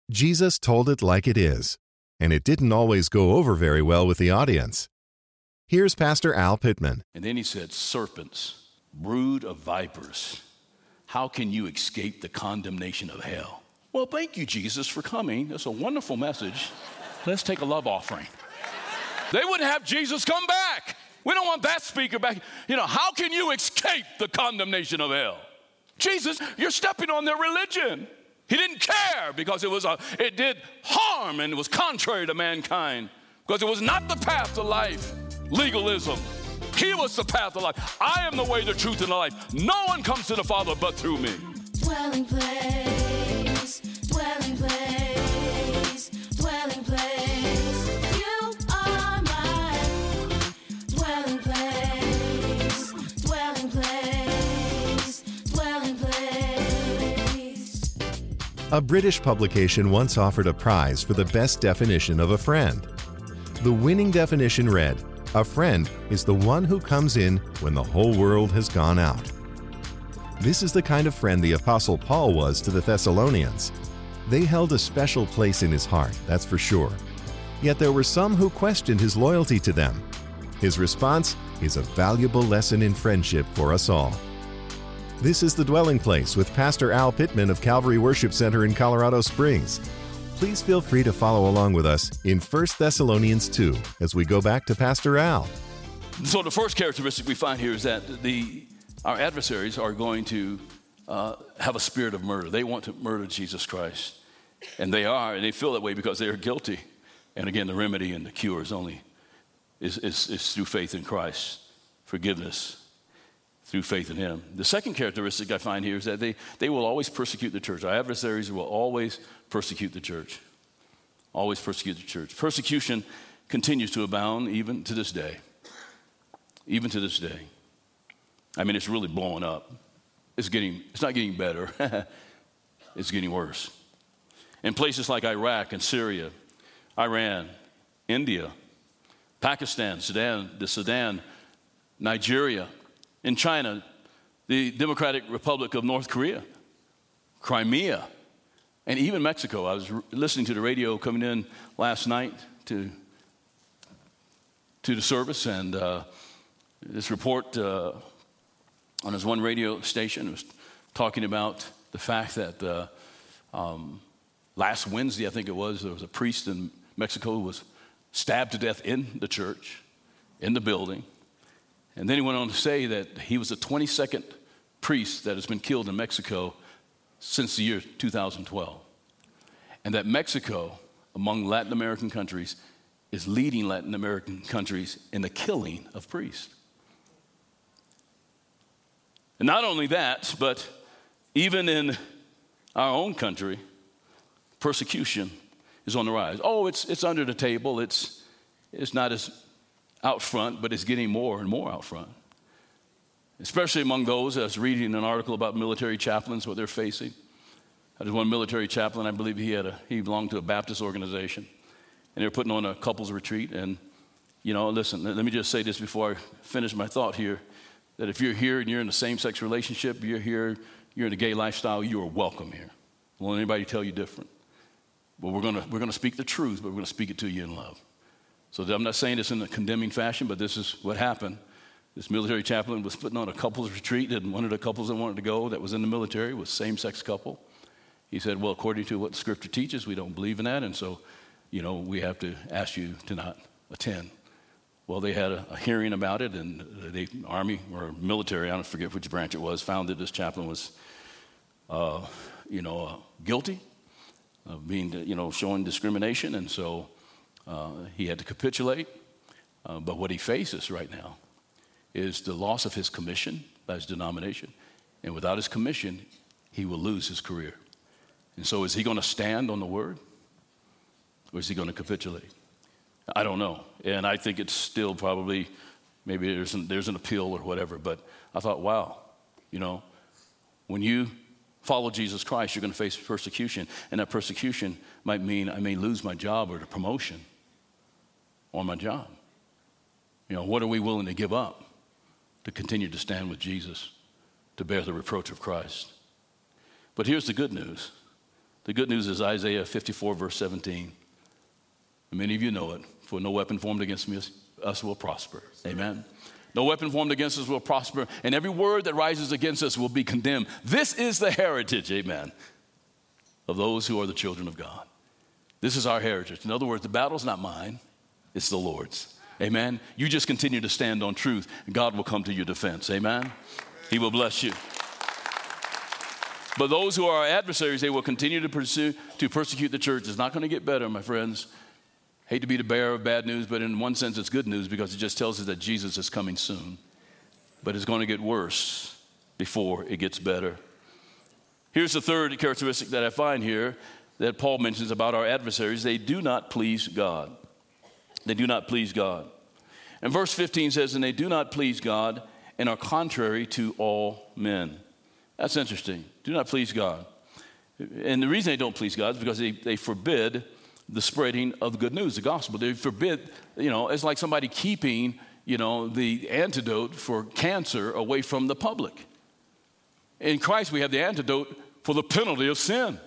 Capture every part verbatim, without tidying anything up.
Jesus told it like it is, and it didn't always go over very well with the audience. Here's Pastor Al Pittman. And then he said, serpents, brood of vipers, how can you escape the condemnation of hell? Well, thank you, Jesus, for coming. That's a wonderful message. Let's take a love offering. They wouldn't have Jesus come back. We don't want that speaker back. You know, how can you escape the condemnation of hell? Jesus, you're stepping on their religion. He didn't care because it was a, it did harm and it was contrary to mankind because it was not the path to life, legalism. He was the path of life. I am the way, the truth, and the life. No one comes to the Father but through me. Dwelling place, dwelling place, dwelling place. You are my dwelling place, dwelling place, dwelling place. A British publication once offered a prize for the best definition of a friend. The winning definition read, "A friend is the one who comes in when the whole world has gone out." This is the kind of friend the Apostle Paul was to the Thessalonians. They held a special place in his heart, that's for sure. Yet there were some who questioned his loyalty to them. His response is a valuable lesson in friendship for us all. This is The Dwelling Place with Pastor Al Pittman of Calvary Worship Center in Colorado Springs. Please feel free to follow along with us in First Thessalonians two as we go back to Pastor Al. So the first characteristic we find here is that the our adversaries are going to uh, have a spirit of murder. They want to murder Jesus Christ. And they are, and they feel that way because they are guilty. And again, the remedy and the cure is only is, is, is through faith in Christ, forgiveness through faith in him. The second characteristic I find here is that they, they will always persecute the church. Our adversaries will always persecute the church. Always persecute the church. Persecution continues to abound even to this day. Even to this day. I mean, it's really blowing up. It's getting, it's not getting better. It's getting worse. In places like Iraq and Syria, Iran, India, Pakistan, Sudan, the Sudan, Nigeria, in China, the Democratic Republic of North Korea, Crimea, and even Mexico. I was re- listening to the radio coming in last night to, to the service, and uh, this report uh, on his one radio station was talking about the fact that uh, um, last Wednesday, I think it was, there was a priest in Mexico who was stabbed to death in the church, in the building. And then he went on to say that he was the twenty-second priest that has been killed in Mexico since the year two thousand twelve. And that Mexico, among Latin American countries, is leading Latin American countries in the killing of priests. And not only that, but even in our own country, persecution is on the rise. Oh, it's it's under the table. It's it's not as out front, but it's getting more and more out front. Especially among those, I was reading an article about military chaplains, what they're facing. There's one military chaplain, I believe he had a he belonged to a Baptist organization, and they were putting on a couples retreat. And you know, listen, let me just say this before I finish my thought here: that if you're here and you're in a same-sex relationship, you're here, you're in a gay lifestyle, you are welcome here. I won't anybody tell you different. But we're gonna we're gonna speak the truth, but we're gonna speak it to you in love. So I'm not saying this in a condemning fashion, but this is what happened. This military chaplain was putting on a couples retreat, and one of the couples that wanted to go that was in the military was a same-sex couple. He said, well, according to what the scripture teaches, we don't believe in that, and so, you know, we have to ask you to not attend. Well, they had a, a hearing about it, and the Army or military, I don't forget which branch it was, found that this chaplain was, uh, you know, uh, guilty of being, you know, showing discrimination, and so Uh, he had to capitulate, uh, but what he faces right now is the loss of his commission by his denomination. And without his commission, he will lose his career. And so is he going to stand on the word, or is he going to capitulate? I don't know. And I think it's still probably, maybe there's an, there's an appeal or whatever, but I thought, wow, you know, when you follow Jesus Christ, you're going to face persecution, and that persecution might mean I may lose my job or the promotion on my job. You know, what are we willing to give up to continue to stand with Jesus, to bear the reproach of Christ? But here's the good news. The good news is Isaiah fifty-four, verse seventeen. Many of you know it. For no weapon formed against me, us will prosper. Amen. No weapon formed against us will prosper, and every word that rises against us will be condemned. This is the heritage, amen, of those who are the children of God. This is our heritage. In other words, the battle's not mine, it's the Lord's. Amen. You just continue to stand on truth, and God will come to your defense. Amen. He will bless you. But those who are our adversaries, they will continue to pursue, to persecute the church. It's not going to get better, my friends. Hate to be the bearer of bad news, but in one sense it's good news because it just tells us that Jesus is coming soon. But it's going to get worse before it gets better. Here's the third characteristic that I find here that Paul mentions about our adversaries. They do not please God. They do not please God. And verse fifteen says, and they do not please God and are contrary to all men. That's interesting. Do not please God. And the reason they don't please God is because they, they forbid the spreading of the good news, the gospel. They forbid, you know, it's like somebody keeping, you know, the antidote for cancer away from the public. In Christ, we have the antidote for the penalty of sin.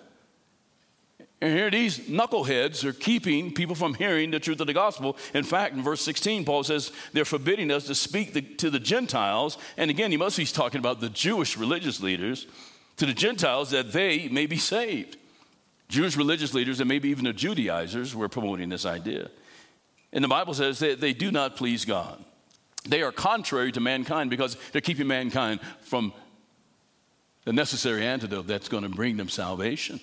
And here these knuckleheads are keeping people from hearing the truth of the gospel. In fact, in verse sixteen, Paul says they're forbidding us to speak the, to the Gentiles. And again, he must be talking about the Jewish religious leaders, to the Gentiles that they may be saved. Jewish religious leaders and maybe even the Judaizers were promoting this idea. And the Bible says that they do not please God. They are contrary to mankind because they're keeping mankind from the necessary antidote that's going to bring them salvation.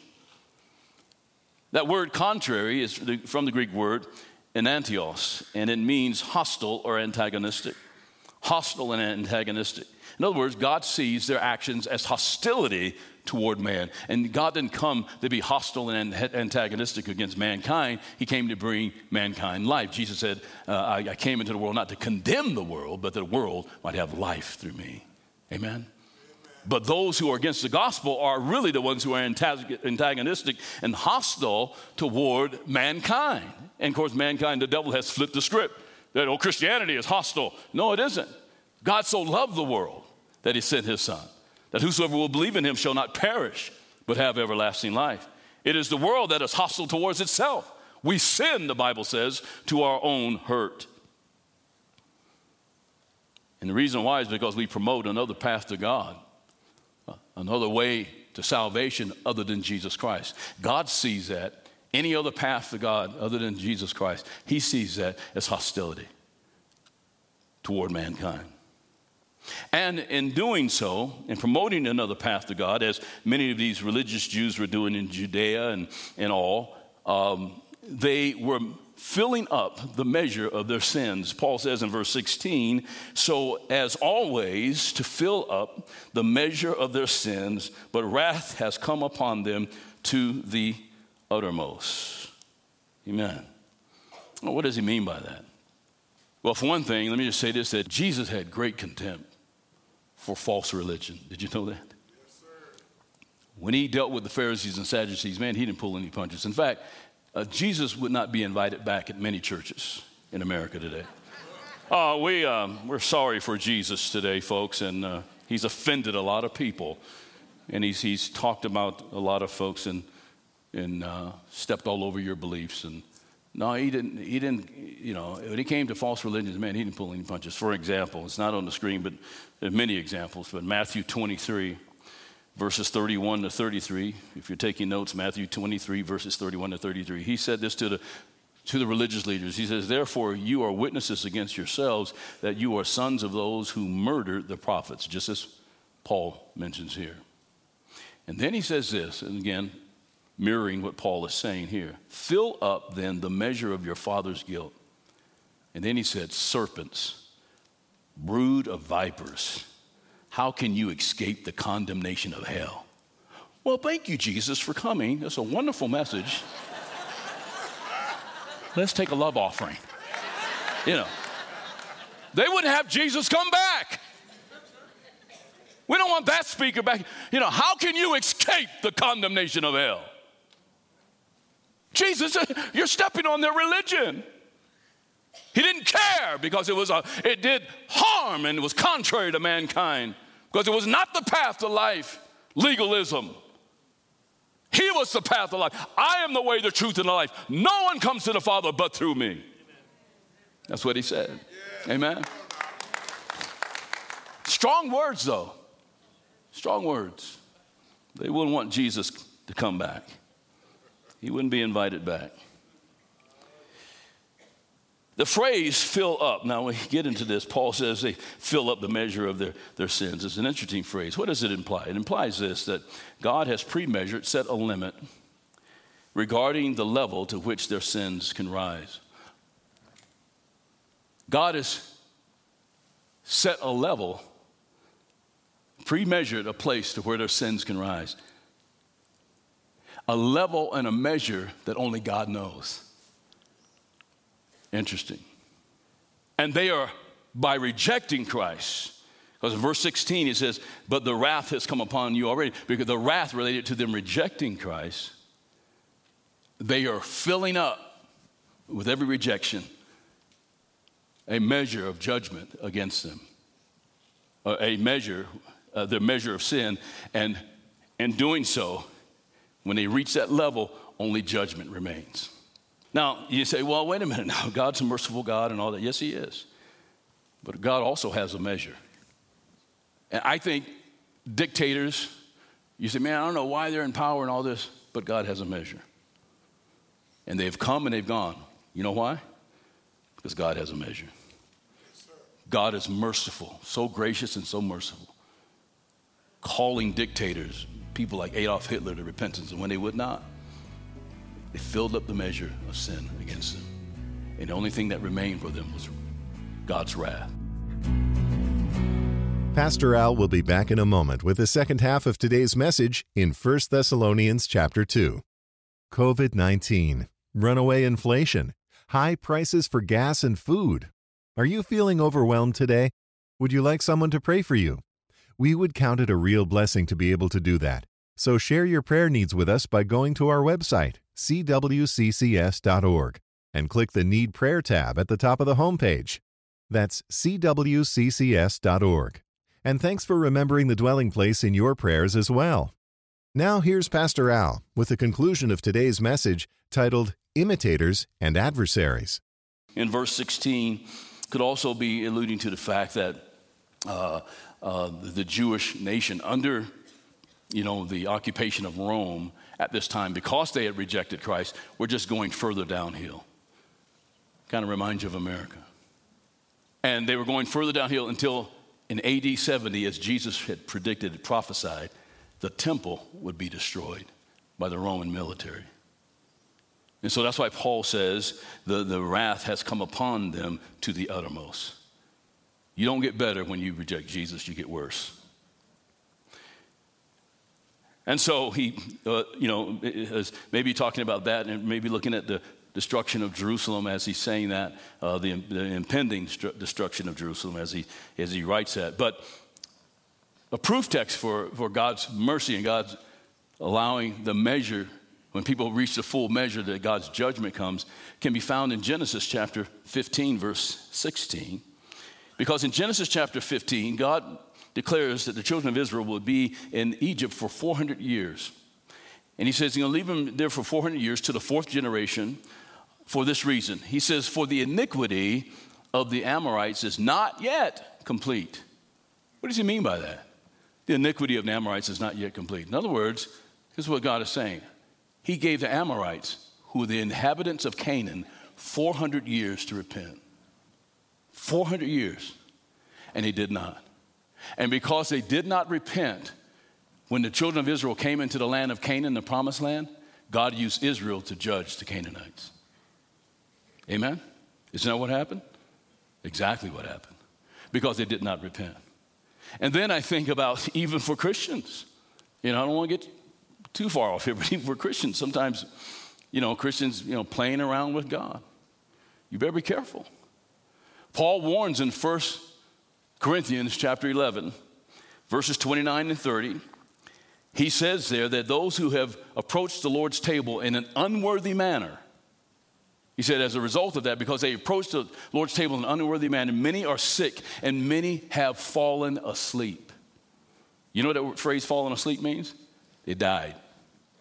That word contrary is from the Greek word enantios, and it means hostile or antagonistic. Hostile and antagonistic. In other words, God sees their actions as hostility toward man. And God didn't come to be hostile and antagonistic against mankind. He came to bring mankind life. Jesus said, uh, I, I came into the world not to condemn the world, but that the world might have life through me. Amen? Amen. But those who are against the gospel are really the ones who are antagonistic and hostile toward mankind. And of course, mankind, the devil has flipped the script. That, oh, Christianity is hostile. No, it isn't. God so loved the world that he sent his son, that whosoever will believe in him shall not perish, but have everlasting life. It is the world that is hostile towards itself. We sin, the Bible says, to our own hurt. And the reason why is because we promote another path to God, another way to salvation other than Jesus Christ. God sees that. Any other path to God other than Jesus Christ, he sees that as hostility toward mankind. And in doing so, in promoting another path to God, as many of these religious Jews were doing in Judea and, and all, um, they were filling up the measure of their sins. Paul says in verse sixteen, so as always to fill up the measure of their sins, but wrath has come upon them to the uttermost. Amen. Well, what does he mean by that? Well, for one thing, let me just say this, that Jesus had great contempt for false religion. Did you know that? Yes, sir. When he dealt with the Pharisees and Sadducees, man, he didn't pull any punches. In fact, uh, Jesus would not be invited back at many churches in America today. Uh, we, um, we're sorry for Jesus today, folks, and uh, he's offended a lot of people. And he's, he's talked about a lot of folks and, and uh, stepped all over your beliefs. And no, he didn't, he didn't, you know, when he came to false religions, man, he didn't pull any punches. For example, it's not on the screen, but there are many examples. But Matthew twenty-three, verses thirty-one to thirty-three. If you're taking notes, Matthew twenty-three, verses thirty-one to thirty-three. He said this to the to the religious leaders. He says, therefore, you are witnesses against yourselves that you are sons of those who murdered the prophets, just as Paul mentions here. And then he says this, and again, mirroring what Paul is saying here. Fill up then the measure of your father's guilt. And then he said, serpents, brood of vipers, how can you escape the condemnation of hell? Well, thank you, Jesus, for coming. That's a wonderful message. Let's take a love offering. You know, they wouldn't have Jesus come back. We don't want that speaker back. You know, how can you escape the condemnation of hell? Jesus, you're stepping on their religion. He didn't care because it was a, it did harm and it was contrary to mankind because it was not the path to life, legalism. He was the path of life. I am the way, the truth, and the life. No one comes to the Father but through me. That's what he said. Amen. Strong words, though. Strong words. They wouldn't want Jesus to come back. He wouldn't be invited back. The phrase fill up. Now, when we get into this, Paul says they fill up the measure of their, their sins. It's an interesting phrase. What does it imply? It implies this, that God has pre-measured, set a limit regarding the level to which their sins can rise. God has set a level, pre-measured a place to where their sins can rise. A level and a measure that only God knows. Interesting. And they are by rejecting Christ. Because in verse sixteen it says, but the wrath has come upon you already. Because the wrath related to them rejecting Christ. They are filling up with every rejection a measure of judgment against them. A measure, uh, the measure of sin. And in doing so, when they reach that level, only judgment remains. Now, you say, well, wait a minute now. God's a merciful God and all that. Yes, he is. But God also has a measure. And I think dictators, you say, man, I don't know why they're in power and all this, but God has a measure. And they've come and they've gone. You know why? Because God has a measure. God is merciful, so gracious and so merciful. Calling dictators, people like Adolf Hitler, to repentance, and when they would not, they filled up the measure of sin against them. And the only thing that remained for them was God's wrath. Pastor Al will be back in a moment with the second half of today's message in First Thessalonians chapter two. covid nineteen, runaway inflation, high prices for gas and food. Are you feeling overwhelmed today? Would you like someone to pray for you? We would count it a real blessing to be able to do that. So share your prayer needs with us by going to our website, c w c c s dot org, and click the Need Prayer tab at the top of the homepage. That's c w c c s dot org. And thanks for remembering the dwelling place in your prayers as well. Now here's Pastor Al with the conclusion of today's message titled Imitators and Adversaries. In verse sixteen, could also be alluding to the fact that uh, uh, the Jewish nation under, you know, the occupation of Rome at this time, because they had rejected Christ, were just going further downhill. Kind of reminds you of America. And they were going further downhill until in A D seventy, as Jesus had predicted, prophesied, the temple would be destroyed by the Roman military. And so that's why Paul says the, the wrath has come upon them to the uttermost. You don't get better when you reject Jesus, you get worse. And so he, uh, you know, is maybe talking about that and maybe looking at the destruction of Jerusalem as he's saying that, uh, the, the impending stru- destruction of Jerusalem as he, as he writes that. But a proof text for, for God's mercy and God's allowing the measure, when people reach the full measure that God's judgment comes, can be found in Genesis chapter fifteen, verse sixteen. Because in Genesis chapter fifteen, God declares that the children of Israel will be in Egypt for four hundred years. And he says he's going to leave them there for four hundred years to the fourth generation for this reason. He says, for the iniquity of the Amorites is not yet complete. What does he mean by that? The iniquity of the Amorites is not yet complete. In other words, this is what God is saying. He gave the Amorites, who were the inhabitants of Canaan, four hundred years to repent. four hundred years. And he did not. And because they did not repent, when the children of Israel came into the land of Canaan, the promised land, God used Israel to judge the Canaanites. Amen? Isn't that what happened? Exactly what happened. Because they did not repent. And then I think about even for Christians. You know, I don't want to get too far off here, but even for Christians, sometimes, you know, Christians, you know, playing around with God. You better be careful. Paul warns in First Corinthians chapter eleven, verses twenty-nine and thirty. He says there that those who have approached the Lord's table in an unworthy manner, he said as a result of that, because they approached the Lord's table in an unworthy manner, many are sick and many have fallen asleep. You know what that phrase fallen asleep means? They died.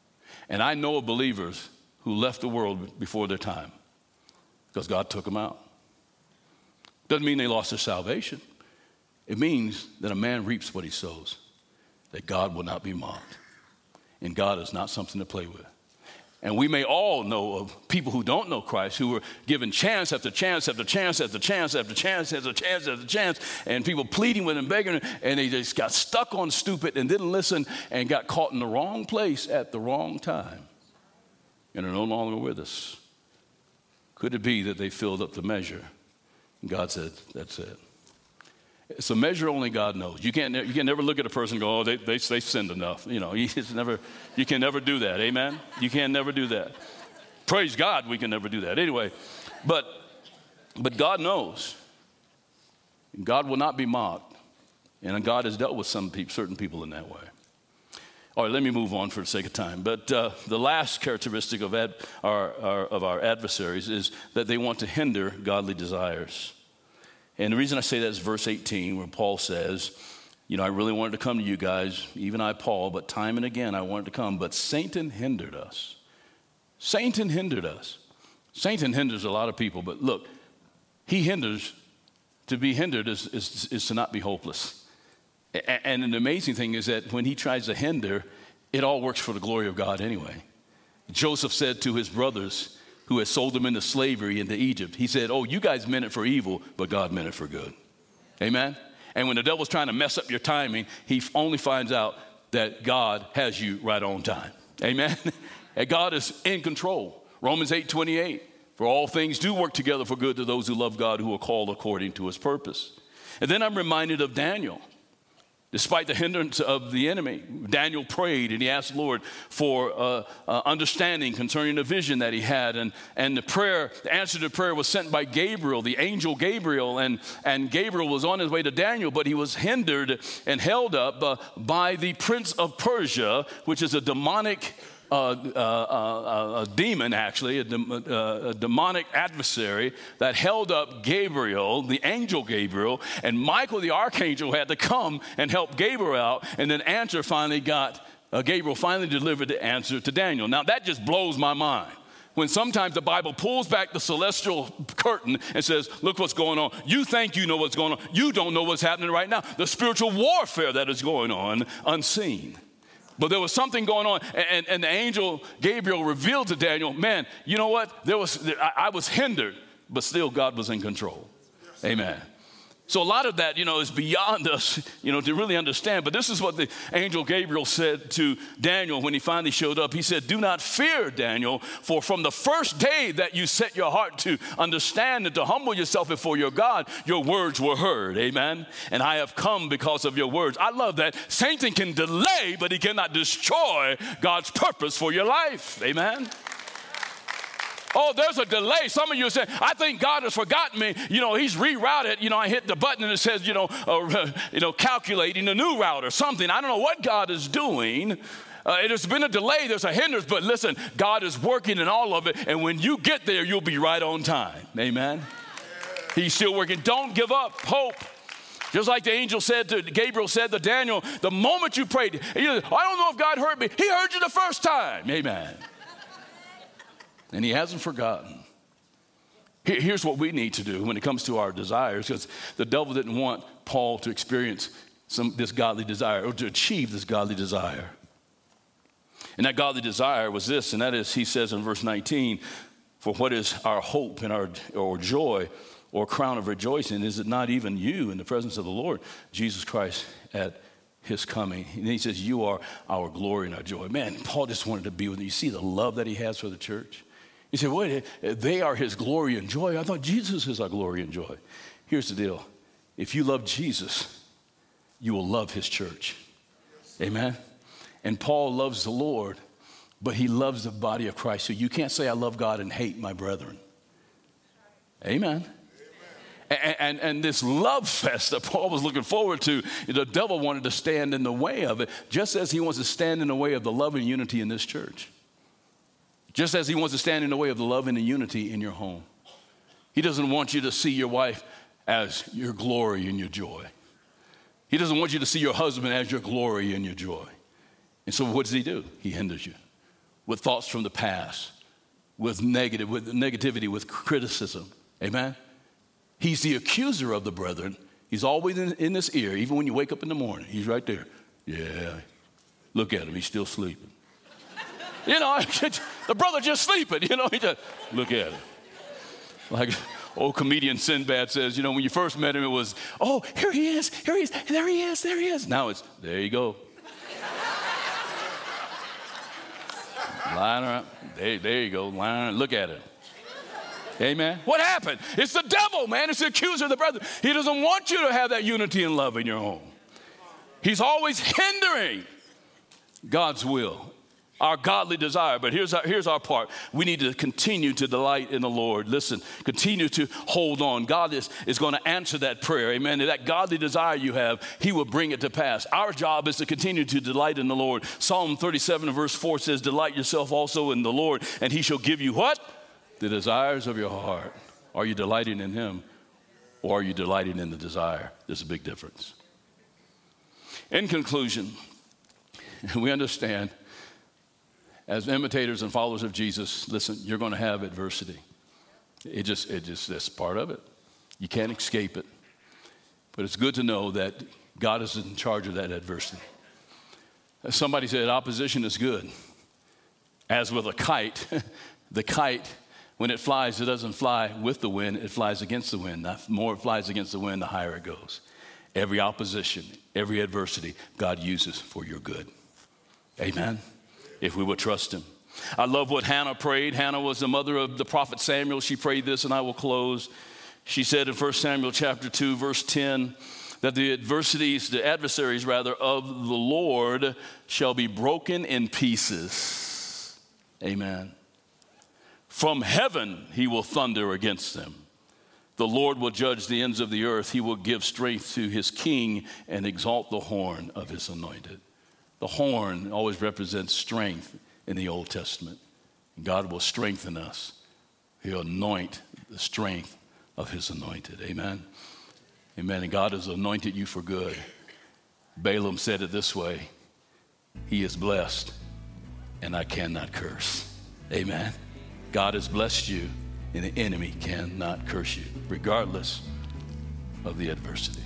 And I know of believers who left the world before their time because God took them out. Doesn't mean they lost their salvation. It means that a man reaps what he sows, that God will not be mocked. And God is not something to play with. And we may all know of people who don't know Christ who were given chance after chance after chance after chance after chance after chance after chance, and people pleading with them, begging them, and they just got stuck on stupid and didn't listen and got caught in the wrong place at the wrong time and are no longer with us. Could it be that they filled up the measure? And God said, that's it. It's a measure only God knows. You can't, you can never look at a person and go, oh, they, they, they sinned enough. You know, it's never, you can never do that. Amen? You can never do that. Praise God, we can never do that. Anyway, but, but God knows. God will not be mocked. And God has dealt with some people, certain people in that way. All right, let me move on for the sake of time. But uh, the last characteristic of, ad, our, our, of our adversaries is that they want to hinder godly desires. And the reason I say that is verse eighteen, where Paul says, you know, I really wanted to come to you guys, even I, Paul, but time and again I wanted to come, but Satan hindered us. Satan hindered us. Satan hinders a lot of people, but look, he hinders. To be hindered is, is, is to not be hopeless. And an amazing thing is that when he tries to hinder, it all works for the glory of God anyway. Joseph said to his brothers who had sold him into slavery into Egypt, he said, oh, you guys meant it for evil, but God meant it for good. Amen? And when the devil's trying to mess up your timing, he only finds out that God has you right on time. Amen? And God is in control. Romans eight twenty-eight, for all things do work together for good to those who love God, who are called according to his purpose. And then I'm reminded of Daniel. Despite the hindrance of the enemy, Daniel prayed and he asked the Lord for uh, uh, understanding concerning the vision that he had. And, and the prayer, the answer to prayer was sent by Gabriel, the angel Gabriel. And, and Gabriel was on his way to Daniel, but he was hindered and held up uh, by the prince of Persia, which is a demonic Uh, uh, uh, a demon, actually, a, de- uh, a demonic adversary that held up Gabriel, the angel Gabriel, and Michael, the archangel, had to come and help Gabriel out, and then answer finally got, uh, Gabriel finally delivered the answer to Daniel. Now, that just blows my mind. When sometimes the Bible pulls back the celestial curtain and says, look what's going on. You think you know what's going on. You don't know what's happening right now. The spiritual warfare that is going on unseen. But there was something going on, and, and the angel Gabriel revealed to Daniel, man, you know what? There was I, I was hindered, but still God was in control. Amen. So a lot of that, you know, is beyond us, you know, to really understand. But this is what the angel Gabriel said to Daniel when he finally showed up. He said, do not fear, Daniel, for from the first day that you set your heart to understand and to humble yourself before your God, your words were heard. Amen. And I have come because of your words. I love that. Satan can delay, but he cannot destroy God's purpose for your life. Amen. Oh, there's a delay. Some of you say, I think God has forgotten me. You know, he's rerouted. You know, I hit the button and it says, you know, uh, you know, calculating a new route or something. I don't know what God is doing. Uh, it has been a delay. There's a hindrance. But listen, God is working in all of it. And when you get there, you'll be right on time. Amen. He's still working. Don't give up. Hope. Just like the angel said to Gabriel said to Daniel, the moment you prayed, you know, I don't know if God heard me. He heard you the first time. Amen. And he hasn't forgotten. Here's what we need to do when it comes to our desires, because the devil didn't want Paul to experience some, this godly desire or to achieve this godly desire. And that godly desire was this, and that is, he says in verse nineteen, for what is our hope and our or joy or crown of rejoicing? Is it not even you in the presence of the Lord, Jesus Christ, at his coming? And he says, you are our glory and our joy. Man, Paul just wanted to be with you. You see the love that he has for the church? You say, wait, they are his glory and joy. I thought Jesus is our glory and joy. Here's the deal. If you love Jesus, you will love his church. Amen? And Paul loves the Lord, but he loves the body of Christ. So you can't say I love God and hate my brethren. Amen. And, and, and this love fest that Paul was looking forward to, the devil wanted to stand in the way of it, just as he wants to stand in the way of the love and unity in this church. Just as he wants to stand in the way of the love and the unity in your home. He doesn't want you to see your wife as your glory and your joy. He doesn't want you to see your husband as your glory and your joy. And so what does he do? He hinders you. with thoughts from the past, with negative, with negativity, with criticism. Amen? He's the accuser of the brethren. He's always in, in this ear, even when you wake up in the morning. He's right there. Yeah, look at him. He's still sleeping. You know, the brother just sleeping. You know, he just, look at him. Like old comedian Sinbad says, you know, when you first met him, it was, oh, here he is, here he is, there he is, there he is. Now it's, there you go. Lying around, there, there you go, lying around, look at him. Amen. What happened? It's the devil, man. It's the accuser of the brethren. He doesn't want you to have that unity and love in your home. He's always hindering God's will, our godly desire. But here's our, here's our part. We need to continue to delight in the Lord. Listen, continue to hold on. God is, is going to answer that prayer. Amen. That godly desire you have, he will bring it to pass. Our job is to continue to delight in the Lord. Psalm thirty-seven verse four says, delight yourself also in the Lord, and he shall give you what? The desires of your heart. Are you delighting in him, or are you delighting in the desire? There's a big difference. In conclusion, we understand as imitators and followers of Jesus, listen, you're going to have adversity. It just, it just, that's part of it. You can't escape it. But it's good to know that God is in charge of that adversity. Somebody said opposition is good. As with a kite, the kite, when it flies, it doesn't fly with the wind, it flies against the wind. The more it flies against the wind, the higher it goes. Every opposition, every adversity, God uses for your good. Amen? If we will trust him. I love what Hannah prayed. Hannah was the mother of the prophet Samuel. She prayed this, and I will close. She said in First Samuel chapter two, verse ten, that the adversities, the adversaries rather, of the Lord shall be broken in pieces. Amen. From heaven he will thunder against them. The Lord will judge the ends of the earth. He will give strength to his king and exalt the horn of his anointed. The horn always represents strength in the Old Testament. God will strengthen us. He'll anoint the strength of his anointed. Amen. Amen. And God has anointed you for good. Balaam said it this way: he is blessed and I cannot curse. Amen. God has blessed you and the enemy cannot curse you, regardless of the adversity.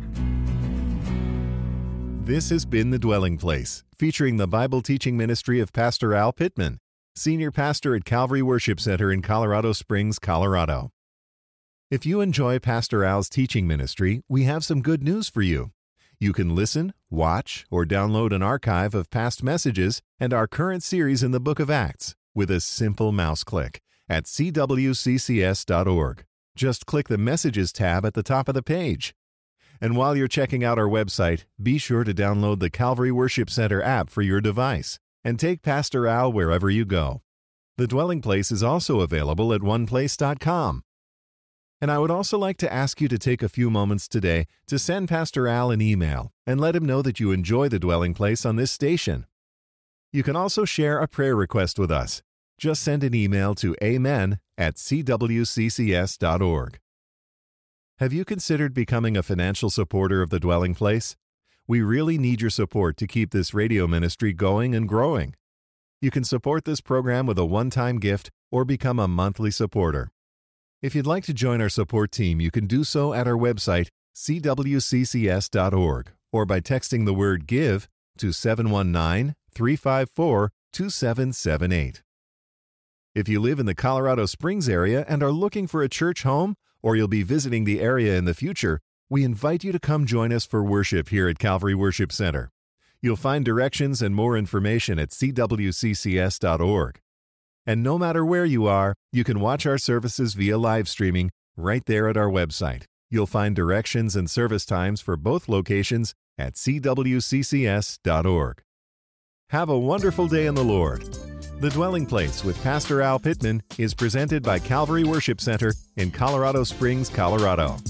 This has been The Dwelling Place, featuring the Bible teaching ministry of Pastor Al Pittman, Senior Pastor at Calvary Worship Center in Colorado Springs, Colorado. If you enjoy Pastor Al's teaching ministry, we have some good news for you. You can listen, watch, or download an archive of past messages and our current series in the Book of Acts with a simple mouse click at c w c c s dot org. Just click the Messages tab at the top of the page. And while you're checking out our website, be sure to download the Calvary Worship Center app for your device and take Pastor Al wherever you go. The Dwelling Place is also available at one place dot com. And I would also like to ask you to take a few moments today to send Pastor Al an email and let him know that you enjoy The Dwelling Place on this station. You can also share a prayer request with us. Just send an email to amen at c w c c s dot org. Have you considered becoming a financial supporter of The Dwelling Place? We really need your support to keep this radio ministry going and growing. You can support this program with a one-time gift or become a monthly supporter. If you'd like to join our support team, you can do so at our website, c w c c s dot org, or by texting the word GIVE to seven one nine, three five four, two seven seven eight. If you live in the Colorado Springs area and are looking for a church home, or you'll be visiting the area in the future, we invite you to come join us for worship here at Calvary Worship Center. You'll find directions and more information at c w c c s dot org. And no matter where you are, you can watch our services via live streaming right there at our website. You'll find directions and service times for both locations at c w c c s dot org. Have a wonderful day in the Lord. The Dwelling Place with Pastor Al Pittman is presented by Calvary Worship Center in Colorado Springs, Colorado.